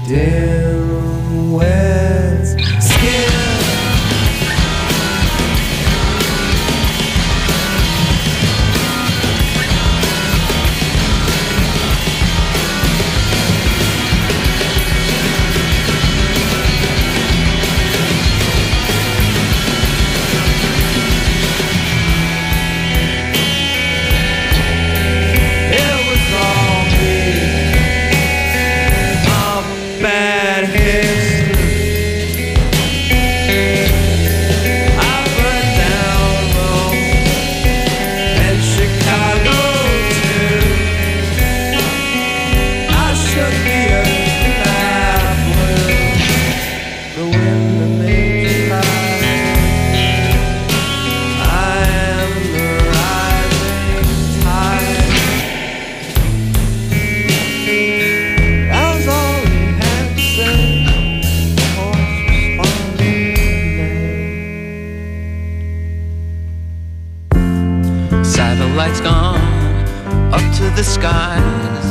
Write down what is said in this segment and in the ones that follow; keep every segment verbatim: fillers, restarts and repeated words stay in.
dim wet skin. Satellites gone up to the skies.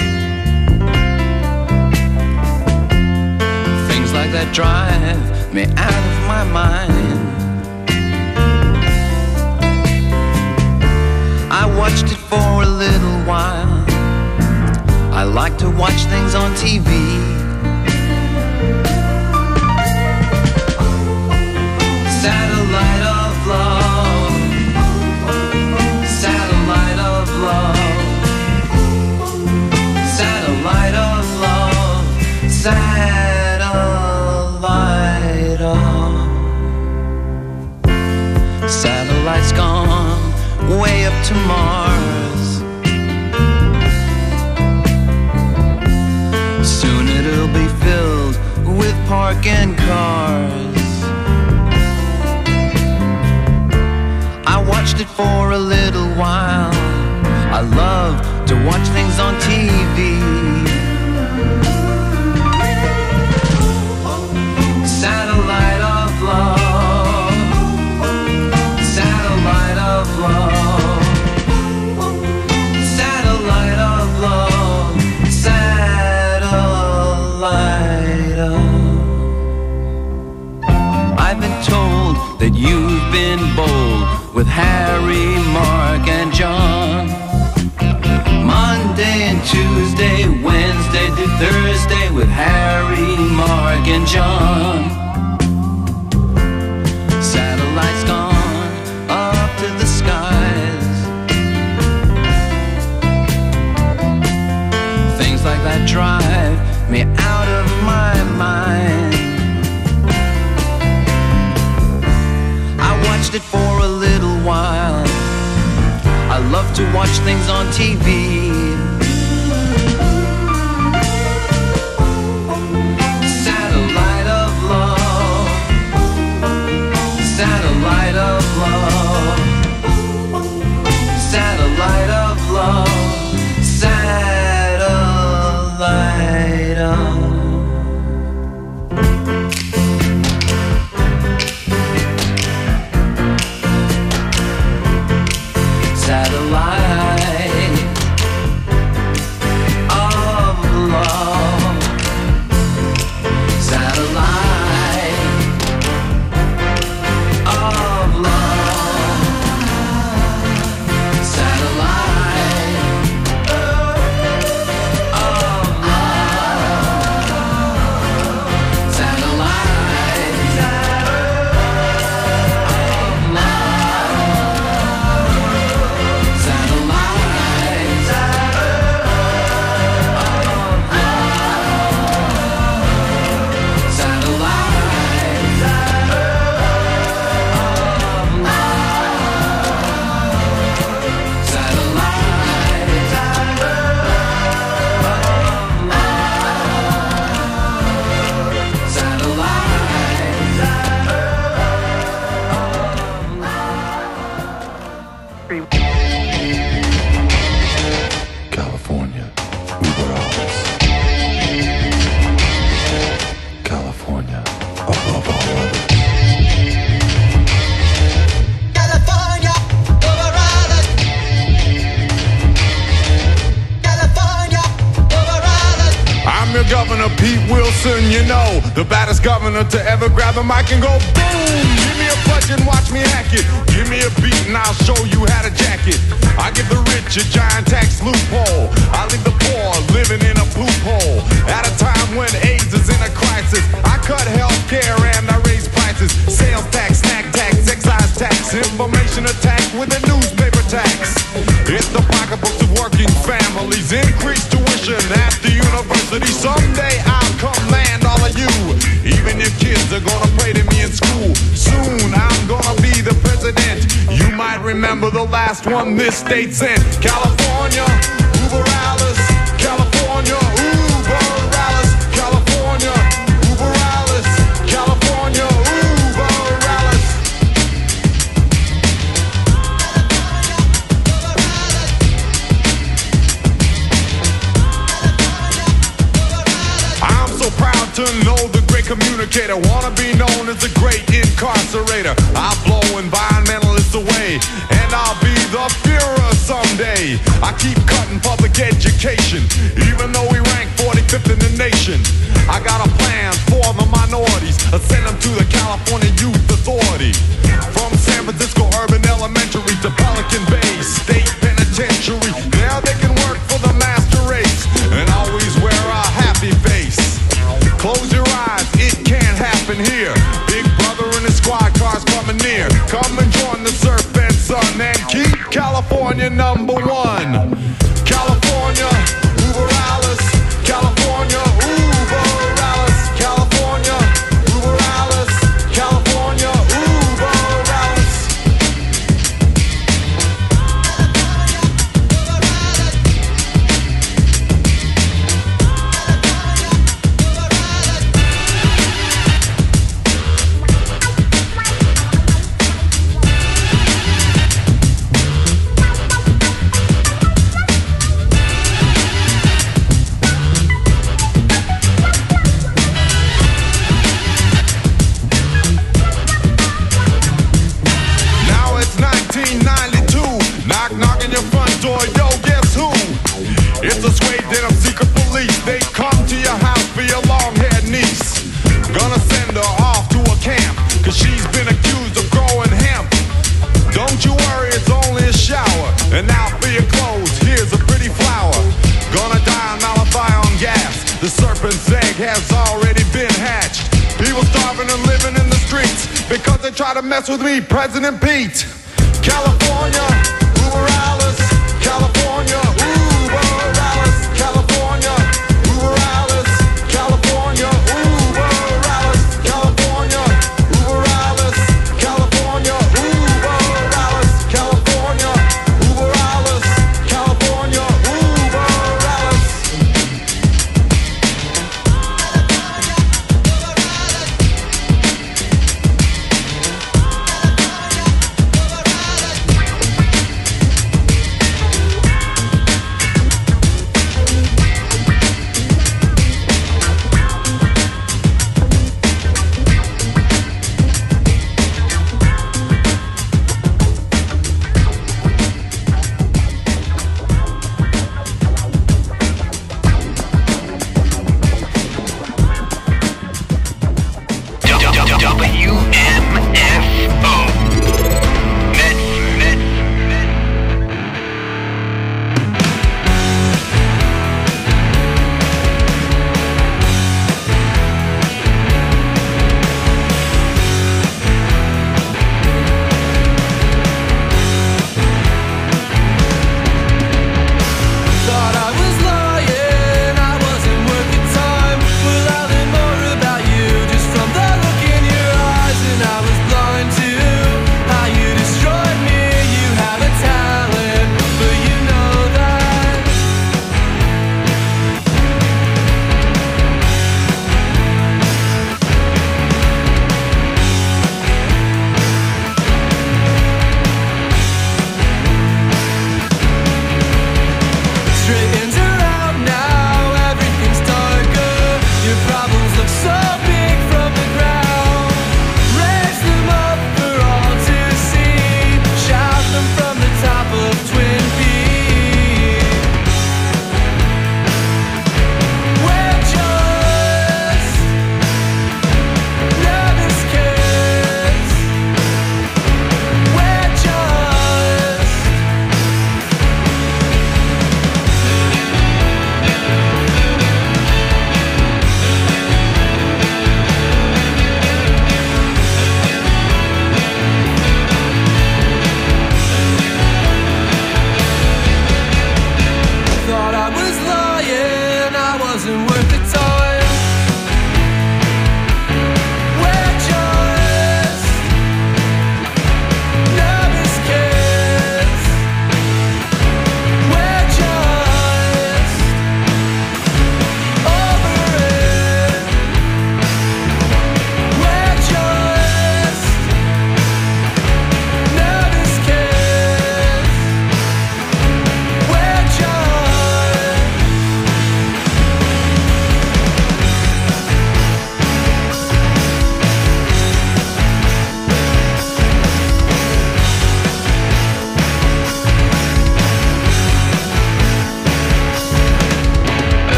Things like that drive me out of my mind. I watched it for a little while. I like to watch things on T V. Satellite of love, satellite of love, satellite of love, satellite of. Satellite's gone way up to Mars. Soon it'll be filled with parking cars. I watched it for a little while. I love to watch things on T V. Satellite of love, satellite of love, satellite of love, satellite of. I've been told that you've been bold with Harry, Mark, and John. Monday and Tuesday, Wednesday to Thursday with Harry, Mark, and John. Satellites gone up to the skies. Things like that drive me out of my mind. I watched it for a little while. I love to watch things on T V. Satellite of love, satellite of love, satellite of love, satellite of. Satellite of love, satellite of love, satellite of love, Governor Pete Wilson, you know, the baddest governor to ever grab the mic and go boom. Give me a budget and watch me hack it. Give me a beat and I'll show you how to jack it. I give the rich a giant tax loophole. I leave the poor living in a poop hole. At a time when AIDS is in a crisis, I cut health care and I raise prices. Sales tax, snack tax, excise tax, information attack with a newspaper tax. It's the pocketbooks of working families. Increase tuition at the university. Someday I'll command all of you. Even your kids are gonna pray to me in school. Soon I'm gonna be the president. You might remember the last one this state sent. California, Uber Alice. California, Uber Alice. California, Uber Alice. California, Uber Alice. I'm so proud to know the great communicator. Wanna be known as a great incarcerator. I'll blow environmentalists away, and I'll be the Führer someday. I keep cutting public education, even though we rank forty-fifth in the nation. I got a plan for the minorities. I send them to the California Youth Authority. From San Francisco Urban Elementary to Pelican Bay State Penitentiary. Now they can work for the master race and always wear a happy face. Close your eyes, it can't happen here. Big brother and his squad cars coming near. Come and join the surf and sun and keep California number one. California, Uber Alice. California, Uber Alice. California, Uber Alice. California, Uber Alice. It's a suede denim secret police. They come to your house for your long-haired niece. Gonna send her off to a camp, cause she's been accused of growing hemp. Don't you worry, it's only a shower. And now for your clothes, here's a pretty flower. Gonna die on malathion gas. The serpent's egg has already been hatched. People starving and living in the streets because they try to mess with me, President Pete. California, Uber Alice. California, Uber Alice. California, Uber Alice. California, Uber Alice. California, Uber Alice. California, Uber Alice. California, Uber Alice. California, Uber Alice.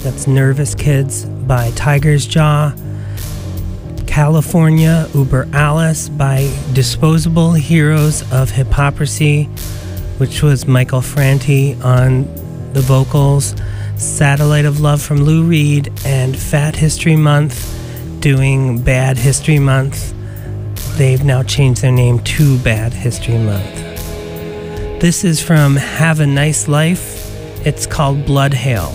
That's Nervous Kids by Tiger's Jaw. California, Uber Alice by Disposable Heroes of Hypocrisy, which was Michael Franti on the vocals. Satellite of Love from Lou Reed, and Fat History Month doing Bad History Month. They've now changed their name to Bad History Month. This is from Have a Nice Life. It's called Blood Hail.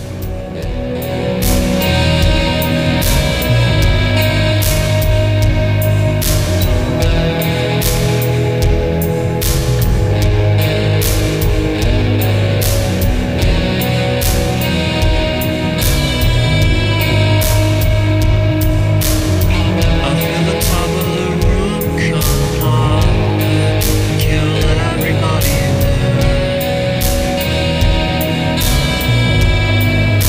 Everybody there.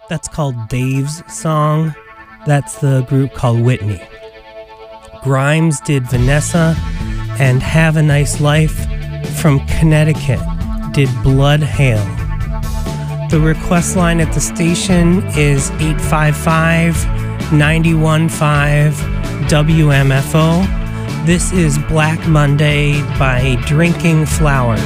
That's called Dave's Song. That's the group called Whitney. Grimes did Vanessa, and Have a Nice Life from Connecticut did Blood Hail. The request line at the station is eight five five, nine one five, W M F O. This is Black Monday by Drinking Flowers.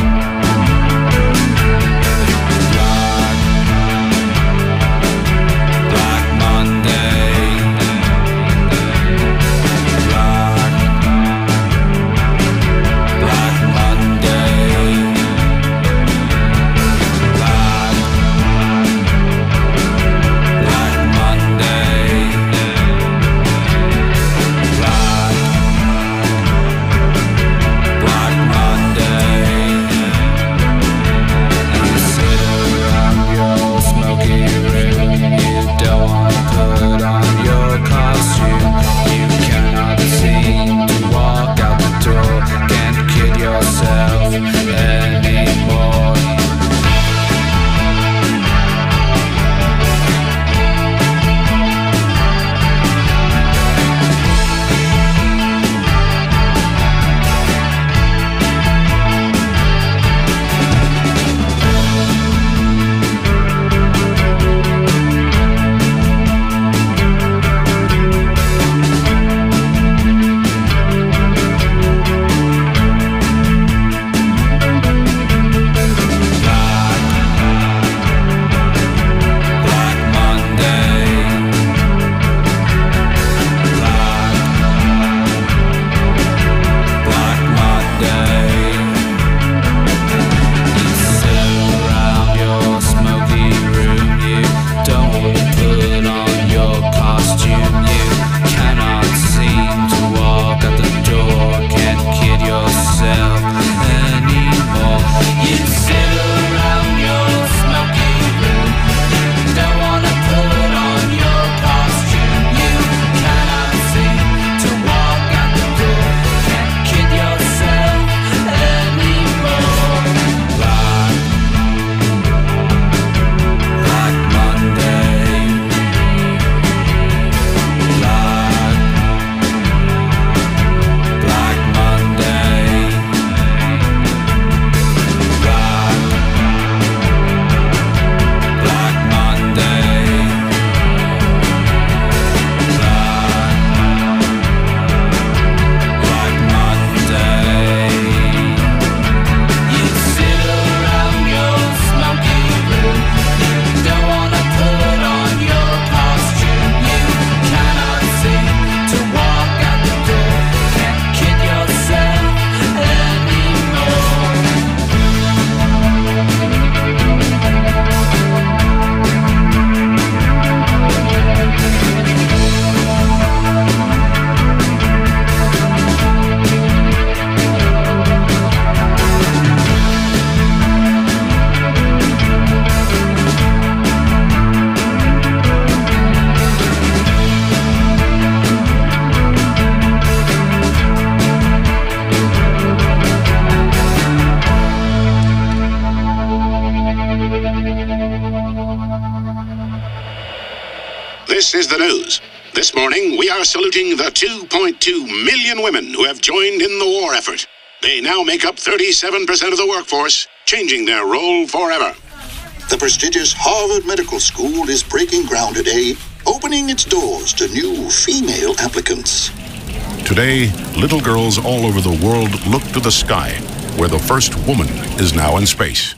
This is the news. This morning, we are saluting the two point two million women who have joined in the war effort. They now make up thirty-seven percent of the workforce, changing their role forever. The prestigious Harvard Medical School is breaking ground today, opening its doors to new female applicants. Today, little girls all over the world look to the sky, where the first woman is now in space.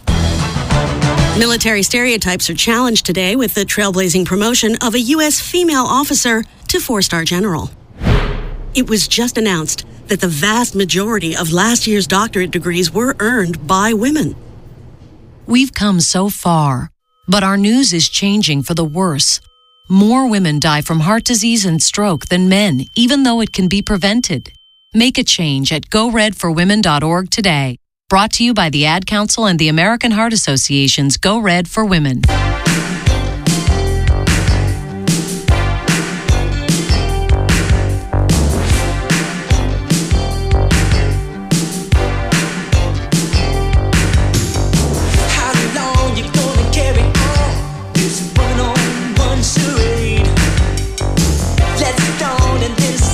Military stereotypes are challenged today with the trailblazing promotion of a U S female officer to four-star general. It was just announced that the vast majority of last year's doctorate degrees were earned by women. We've come so far, but our news is changing for the worse. More women die from heart disease and stroke than men, even though it can be prevented. Make a change at go red for women dot org today. Brought to you by the Ad Council and the American Heart Association's Go Red for Women. How long you gonna carry on? This running on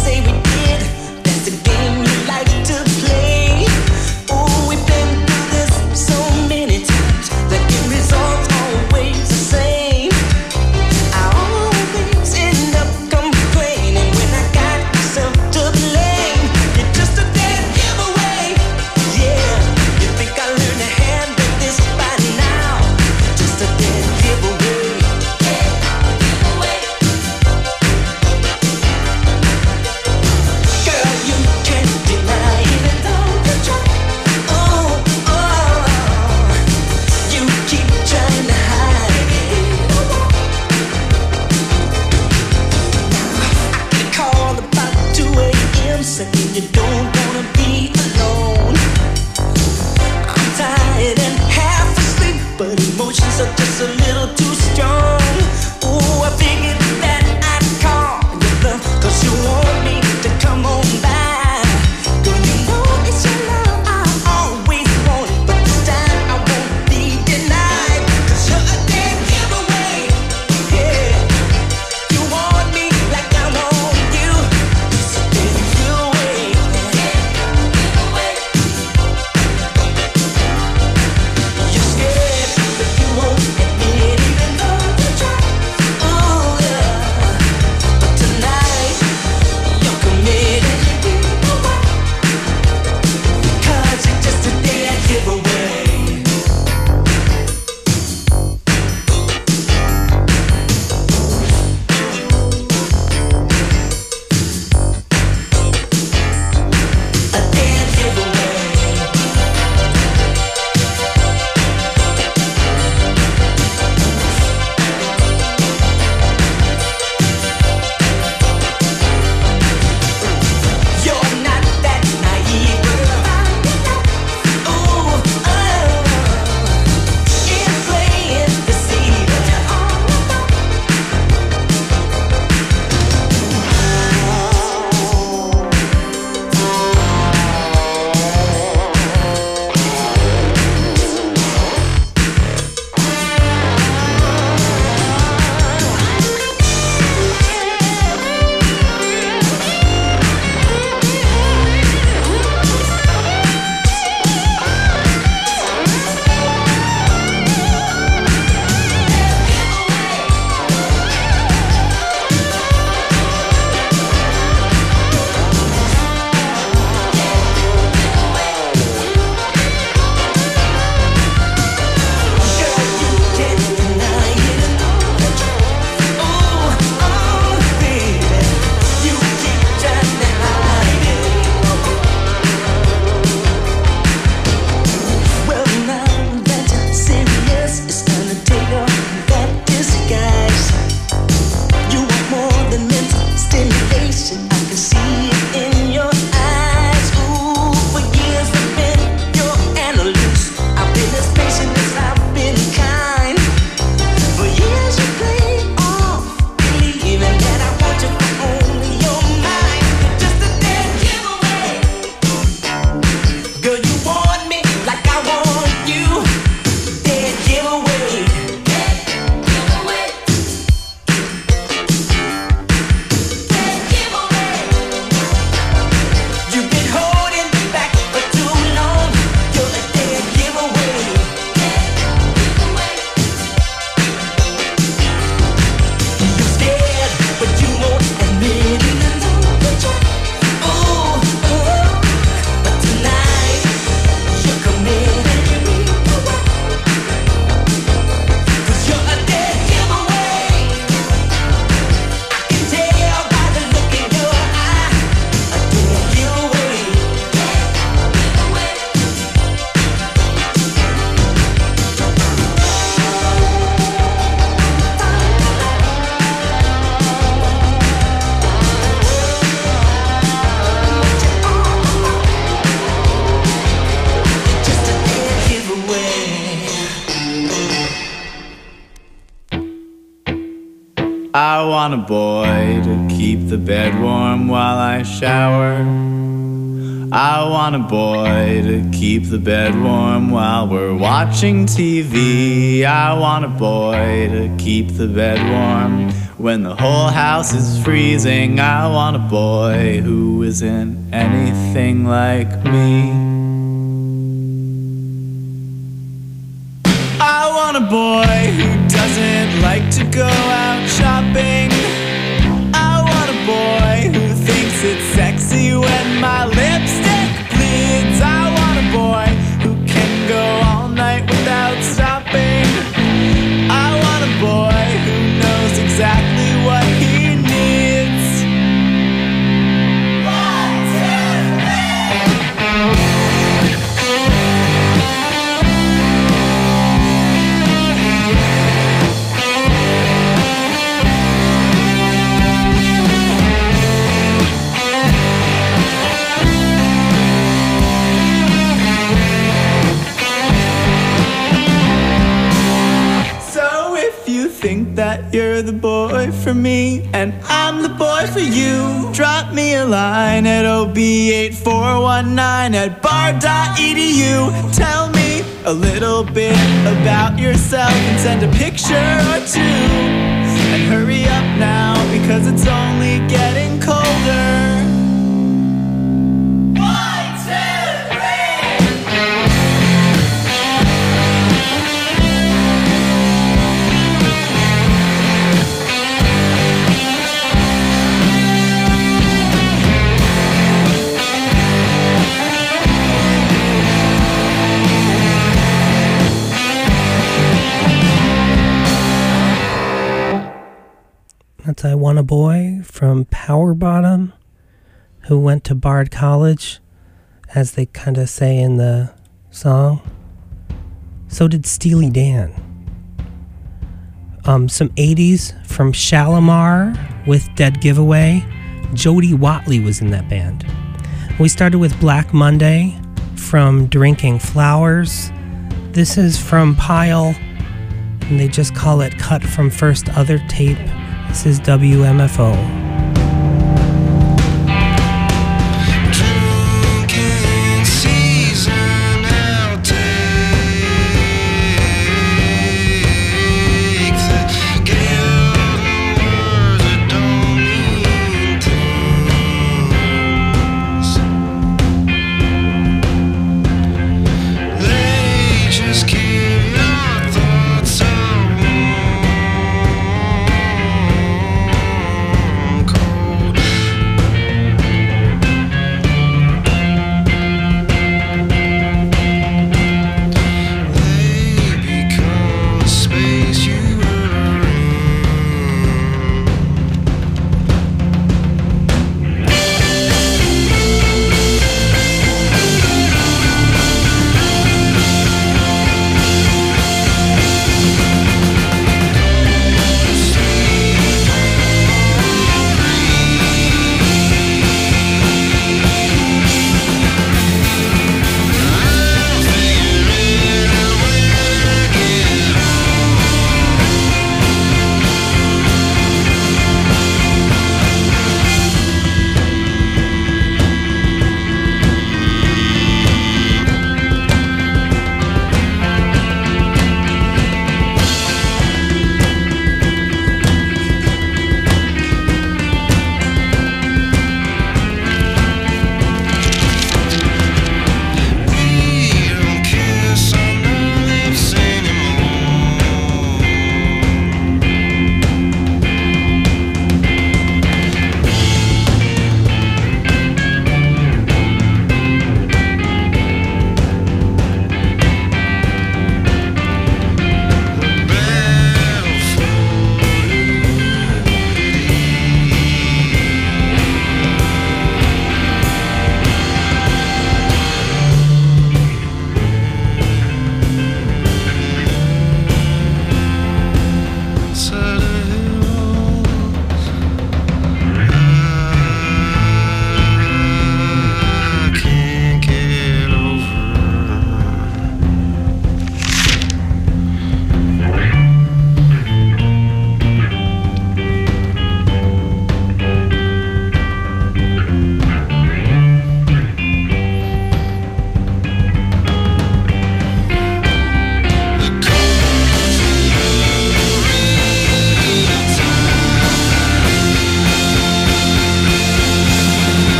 I want a boy to keep the bed warm while I shower. I want a boy to keep the bed warm while we're watching T V. I want a boy to keep the bed warm When the whole house is freezing, I want a boy who isn't anything like me. I want a boy who doesn't like to go out shopping. I want a boy who thinks it's sexy when my lipstick bleeds. I want a boy who can go all night without stopping. I want a boy who knows exactly what he needs. One, two, think that you're the boy for me and I'm the boy for you. Drop me a line at O B eight four one nine at bar dot E D U. Tell me a little bit about yourself and send a picture or two. And hurry up now because it's only getting colder. That's I Want a Boy from Power Bottom, who went to Bard College, as they kind of say in the song. So did Steely Dan. Um, some eighties from Shalimar with Dead Giveaway. Jody Watley was in that band. We started with Black Monday from Drinking Flowers. This is from Pile, and they just call it Cut from First Other Tape. This is W M F O. Thoughts of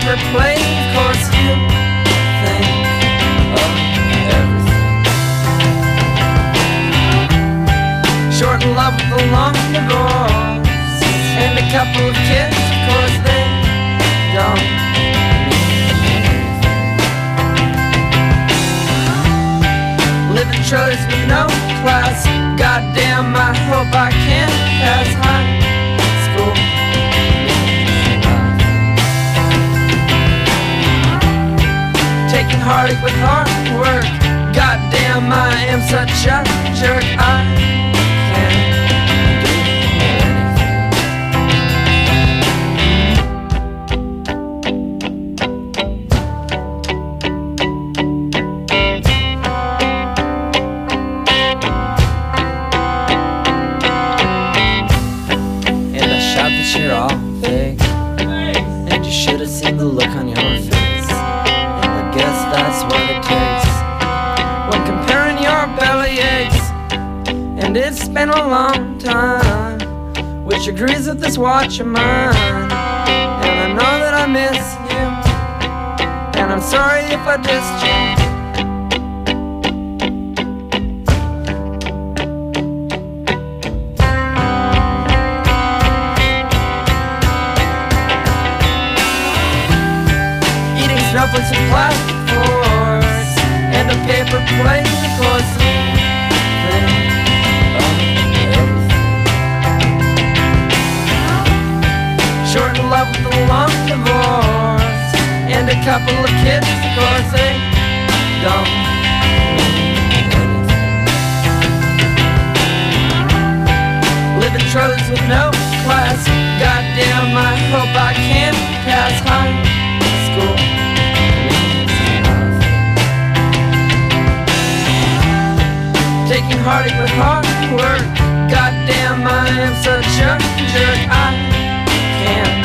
paper plate, of course you think of everything. Short love with a long divorce and a couple of kids, of course they don't live in trailers with no class. Goddamn, I hope I can pass high school. Taking heartache with hard work. Goddamn, I am such a jerk. I can't do And I shout that you're all fake, and you should have seen the look on your face. Guess that's what it takes when comparing your belly aches. And it's been a long time, which agrees with this watch of mine. And I know that I miss you, and I'm sorry if I dissed you. Snowflakes and plastic forks and a paper plate, of course you think of everything. Short in love with a long divorce and a couple of kids, of course they don't mean anything. Live in trailers with no class. Goddamn, I hope I can pass high school. Taking heartache with hard work. Goddamn, I am such a jerk. I can't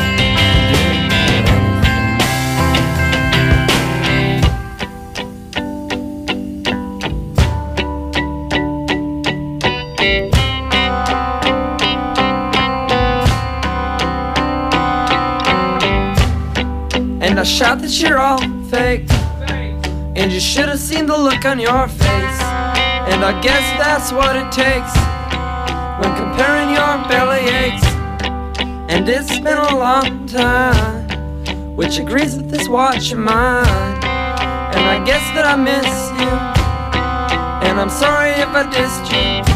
do. And I shout that you're all fake, and you should have seen the look on your face. And I guess that's what it takes when comparing your belly aches. And it's been a long time, which agrees with this watch of mine. And I guess that I miss you, and I'm sorry if I dissed you.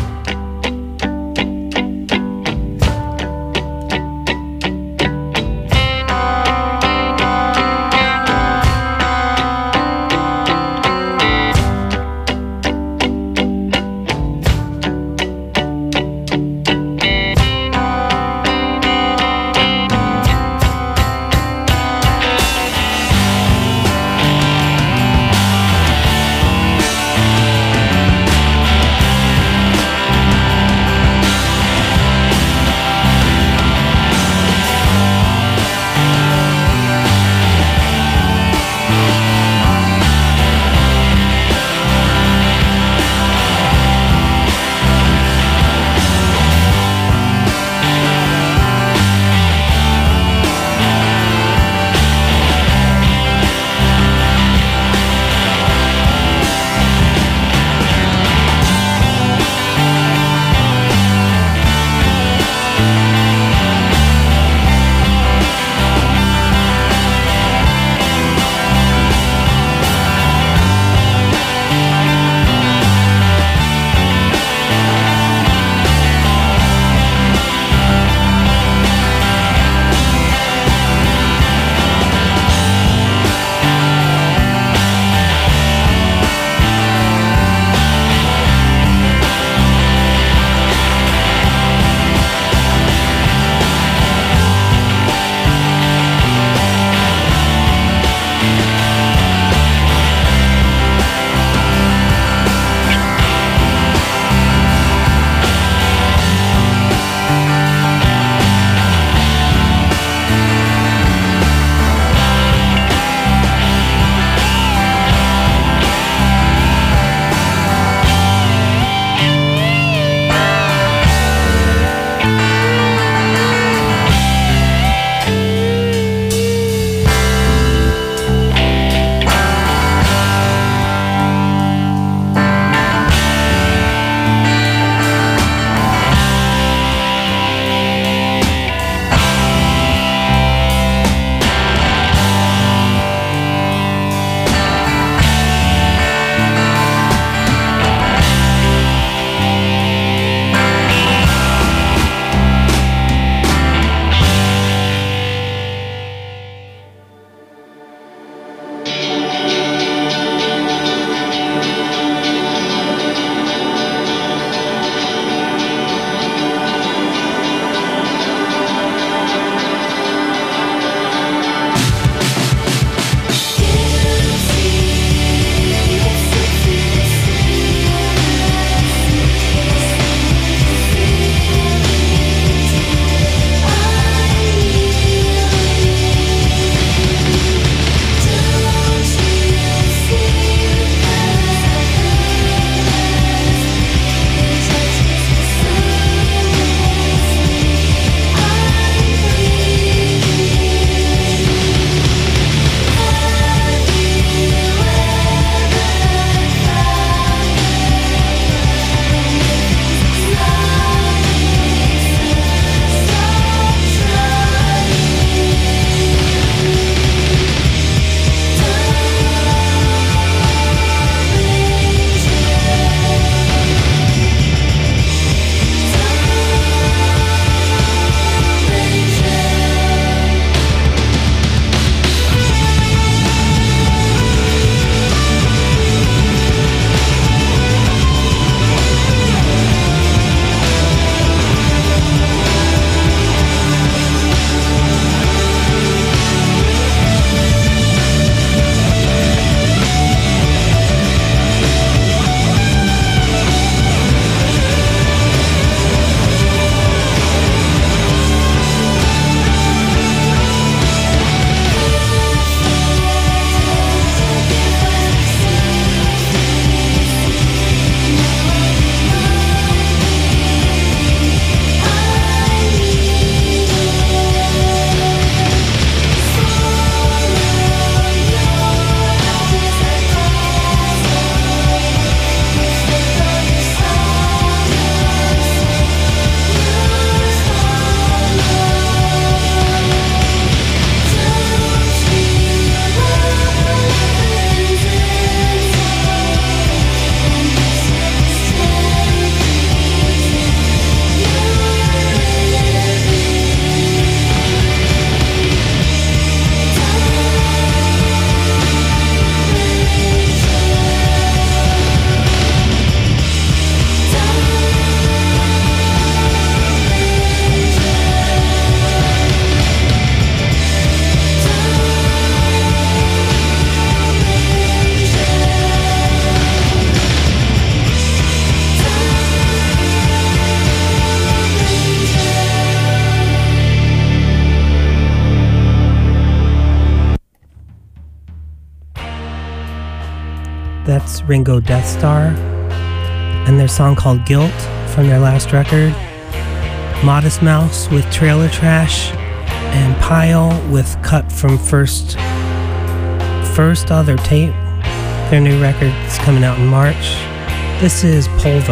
Ringo Death Star, and their song called Guilt from their last record. Modest Mouse with Trailer Trash, and Pile with Cut from First First Other Tape. Their new record is coming out in March. This is Polvo.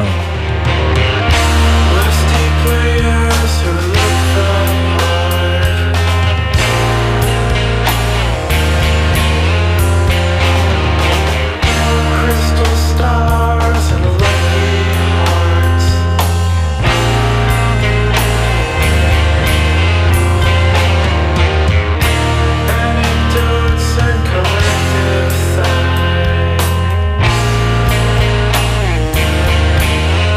Anecdotes and collective sighs.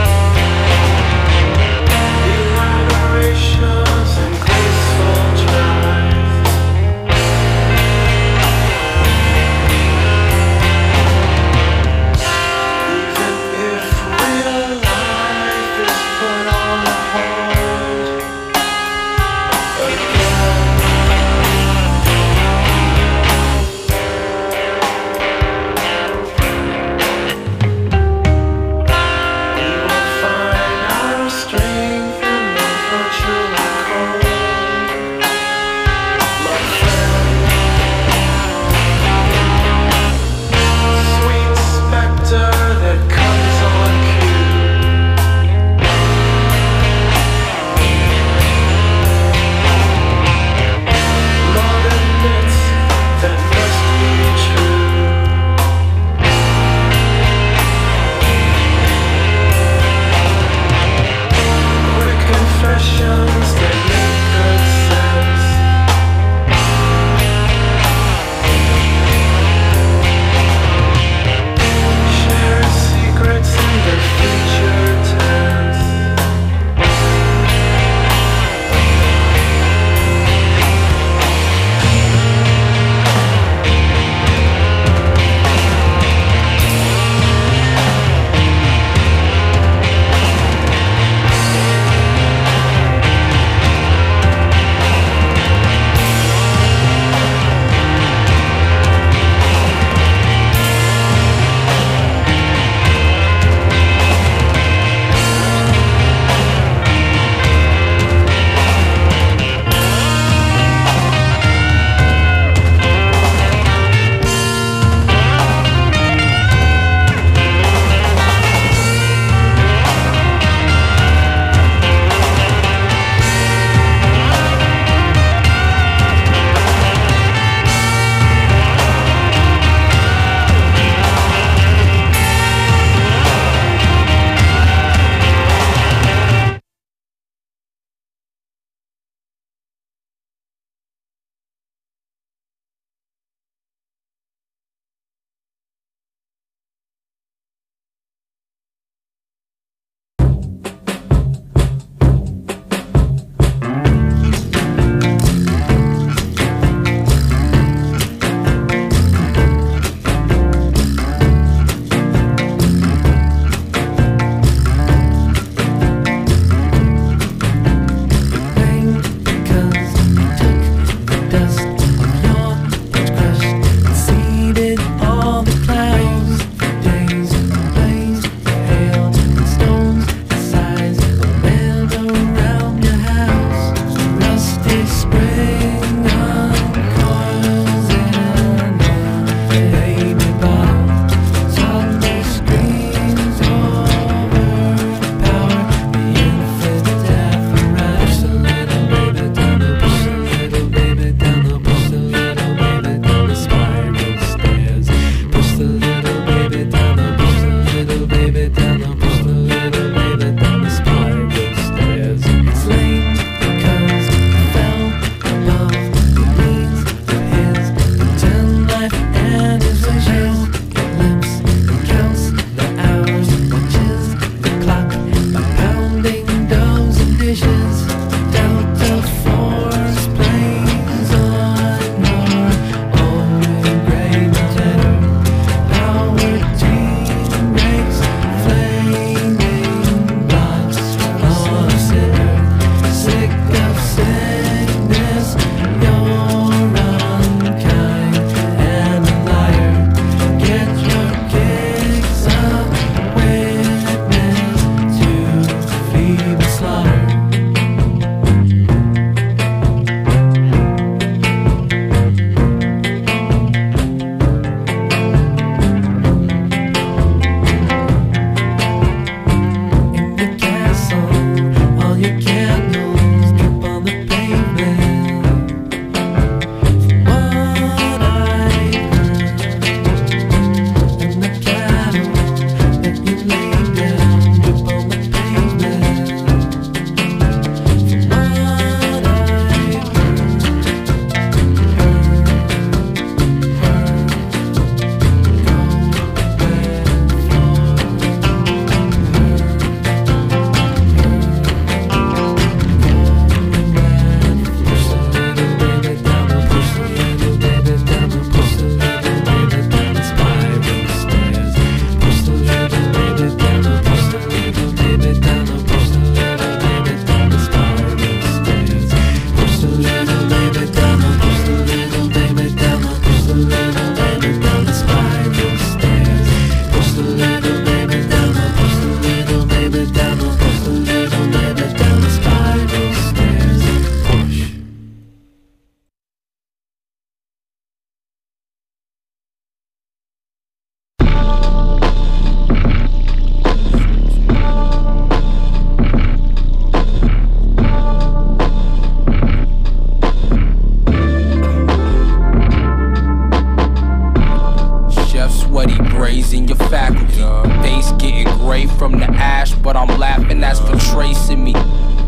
and that's for tracing me.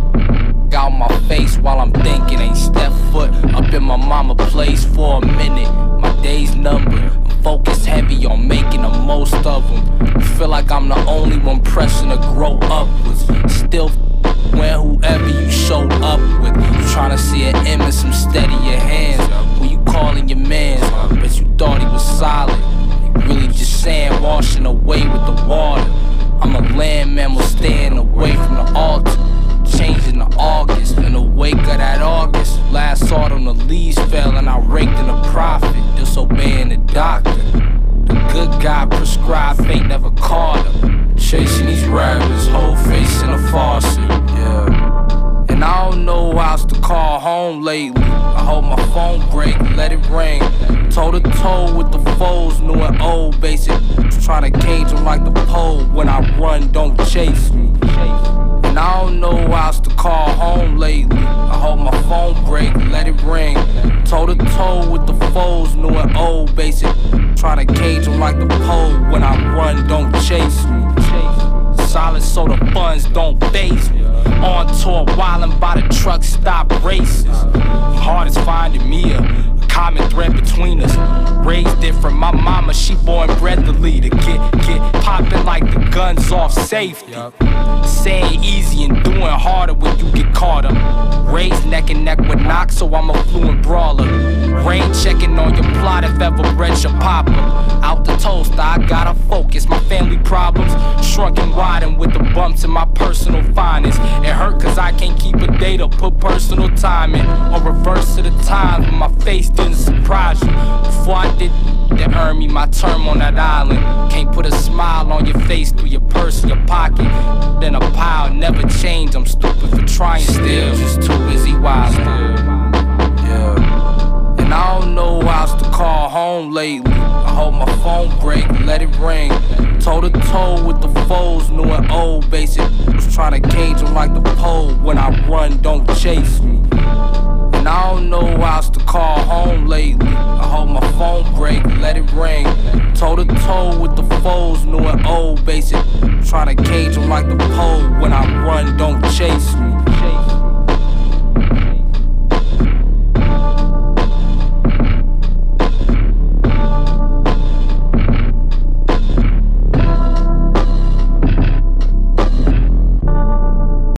Out my face while I'm thinking, ain't step foot up in my mama place for a minute. My day's numbered, I'm focused heavy on making the most of them. Feel like I'm the only one pressing to grow upwards. Still when whoever you show up with, you tryna see an image, some steady your hands. Who you calling your mans? Bet you thought he was solid. He really just sand washing away with the water. I'm a land mammal staying away from the altar. Changing to August, in the wake of that August. Last autumn the leaves fell and I raked in a profit, disobeying the doctor. The good guy prescribed fate never caught him. Chasing these rabbits, whole face in a faucet, yeah. And I don't know house to call home lately. I hope my phone break, let it ring. Toe to toe with the foes, new and old, basic. Trying to cage them like the pole. When I run, don't chase me. And I don't know house to call home lately. I hope my phone break, let it ring. Toe to toe with the foes, new and old, basic. Trying to cage them like the pole. When I run, don't chase me. Solid so the funds don't faze me. On tour, wildin' by the truck stop races. Hard as finding me a common thread between us. Raised different, my mama, she born bred the leader. Get, get poppin' like the guns off safety. Saying easy and doing harder when you get caught up. Raised neck and neck with Knox, so I'm a fluent brawler. Rain checking on your plot if ever bread your papa. Out the toaster, I gotta focus. My family problems shrunk and widened with the bumps in my personal finest. It hurt cause I can't keep a date or put personal time in. Or reverse to the times when my face didn't surprise you. Before I did that earned me my term on that island. Can't put a smile on your face through your purse, your pocket. Then a pile, never change, I'm stupid for trying still. Just too busy wildin'. Yeah. And I don't know house to call home lately. I hope my phone break, let it ring. Toe to toe with the foes, new and old, basic. Was trying to cage them like the pole. When I run, don't chase me. And I don't know house to call home lately. I hope my phone break, let it ring. Toe to toe with the foes, new and old, basic. Trying to cage them like the pole. When I run, don't chase me.